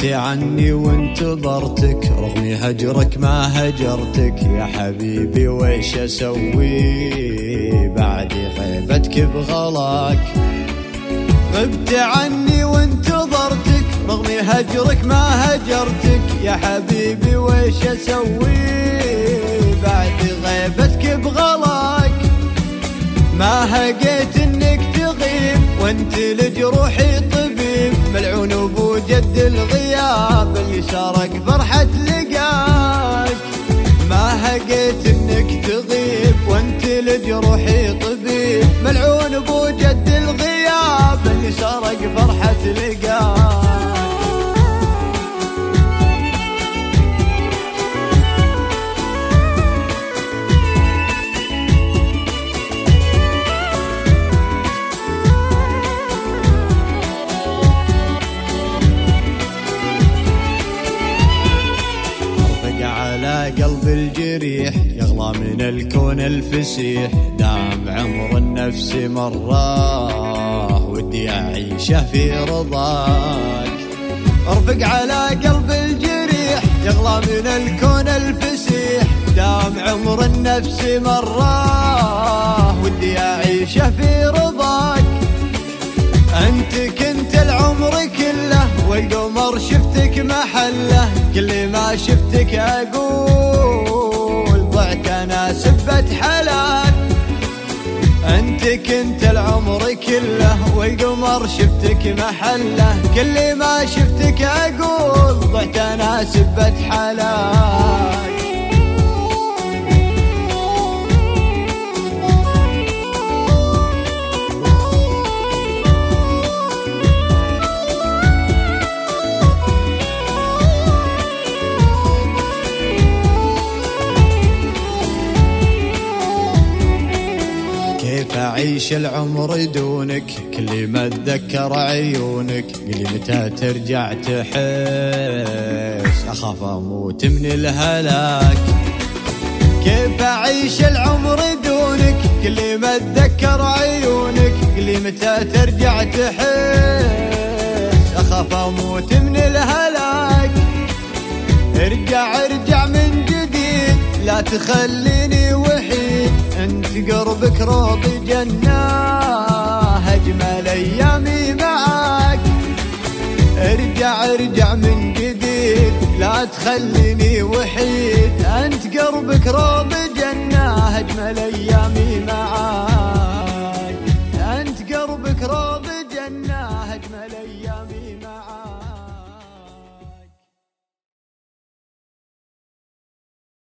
غبت عني وانتظرتك رغم هجرك ما هجرتك يا حبيبي، ويش اسوي بعد غيبتك بغلاك. غبت عني وانتظرتك رغم هجرك ما هجرتك يا حبيبي، ويش اسوي بعد غيبتك بغلاك. ما هقيت انك تغيب وانت لجروحي طبيب، ملعون ابو جد الغياب اللي شارك فرحة لقاك. ما هقيت انك تغيب وانت لجروحي طبيب، ملعون ابو جد الغياب اللي شارك فرحة لقاك. قلب الجريح يغلى من الكون الفسيح، دام عمر النفس مرة ودي أعيشه في رضاك. ارفق على قلب الجريح يغلى من الكون الفسيح، دام عمر النفس مرة ودي أعيشه في رضاك. أنت كنت العمر كله والقمر شفتك محله، كل ما شفتك أقول ضعت أنا سبة حلال. أنت كنت العمر كله والقمر شفتك محله، كل ما شفتك أقول ضعت أنا سبة حلال. كيف أعيش العمر دونك كل ما أتذكر عيونك، قلي متى ترجع تحس أخاف أموت من الهلاك. كيف أعيش العمر دونك كل ما أتذكر عيونك، قلي متى ترجع تحس أخاف أموت من الهلاك. ارجع من جديد لا تخليني وحيد، انت قربك روض جنة اجمل ايامي معاك. ارجع من جديد لا تخليني وحيد، انت قربك روض جنة اجمل ايامي معاك. انت قربك روض جنة اجمل ايامي معاك.